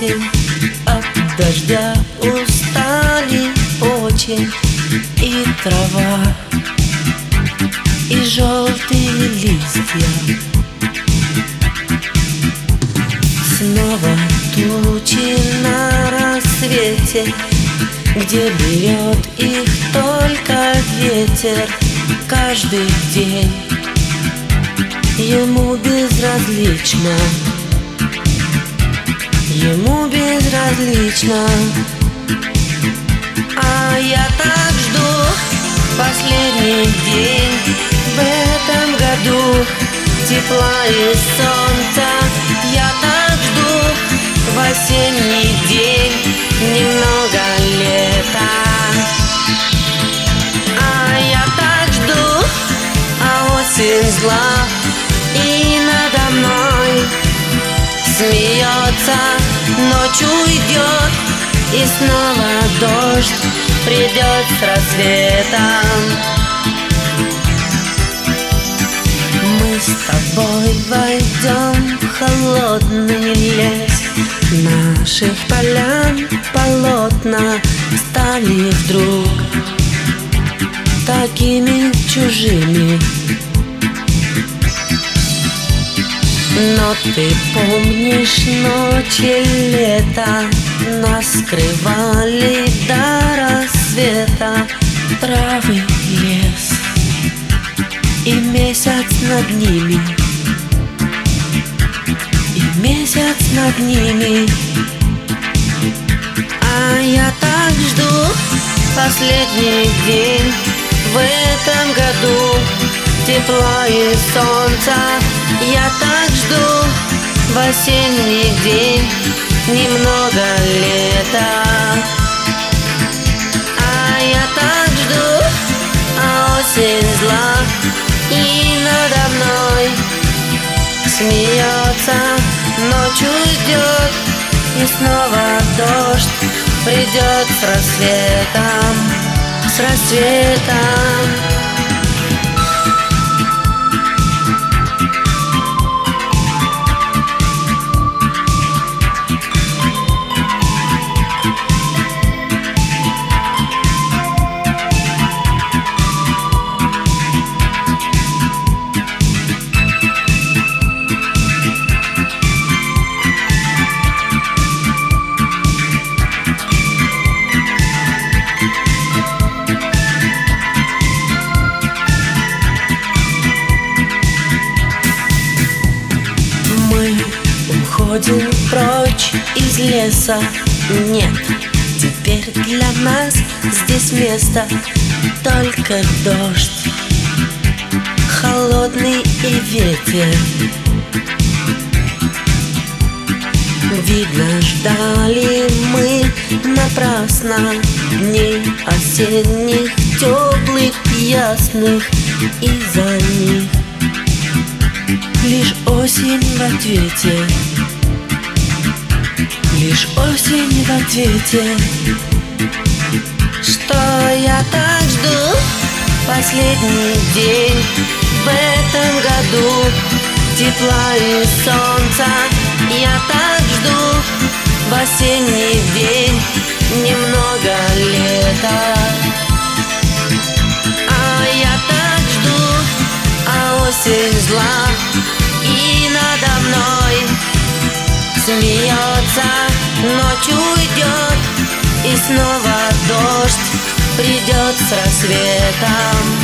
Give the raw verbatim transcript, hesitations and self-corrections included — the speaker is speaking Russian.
осень, от дождя устали очень. И трава, и желтые листья. Снова тучи на рассвете, где берет их только ветер. Каждый день ему безразлично, ему безразлично. А я так жду последний день в этом году, тепла и солнца. Я так жду в осенний день немного лета. А я так жду, а осень зла и надо мной смеется. Ночь уйдет, и снова дождь придет с рассветом. Мы с тобой войдем в холодный лес. Наших полян полотна стали вдруг такими чужими. Но ты помнишь ночи лета, нас скрывали до рассвета. Травы, лес и месяц над ними, и месяц над ними. А я так жду последний день в этом году, тепла и солнца. Я так жду в осенний день немного лета. А я так жду, а осень зла и надо мной смеется. Ночь уйдет, и снова дождь придет с рассветом, с рассветом. Уходим прочь из леса. Нет, теперь для нас здесь место только дождь, холодный и ветер. Видно, ждали мы напрасно дней осенних, теплых, ясных, и за них лишь осень в ответе, лишь осень в ответе. Что я так жду последний день в этом году, тепла и солнца. Я так жду в осенний день немного лета. А я так жду, а осень зла и надо мной смеется. Ночь уйдет, и снова дождь придет с рассветом.